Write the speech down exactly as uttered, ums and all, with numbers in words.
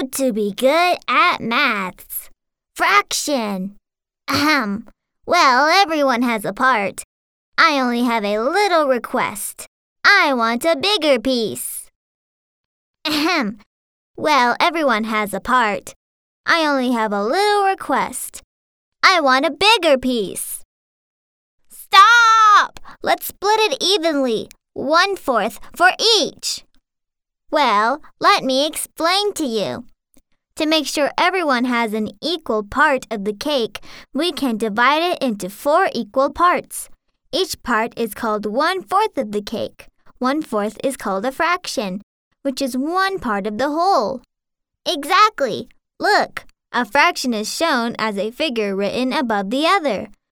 to be good at maths. Fraction. Ahem. Well, everyone has a part. I only have a little request. I want a bigger piece. Ahem. Well, everyone has a part. I only have a little request. I want a bigger piece. Stop! Let's split it evenly. One-fourth for each. Well, let me explain to you. To make sure everyone has an equal part of the cake, we can divide it into four equal parts. Each part is called one-fourth of the cake. One-fourth is called a fraction, which is one part of the whole. Exactly. Look, a fraction is shown as a figure written above the other.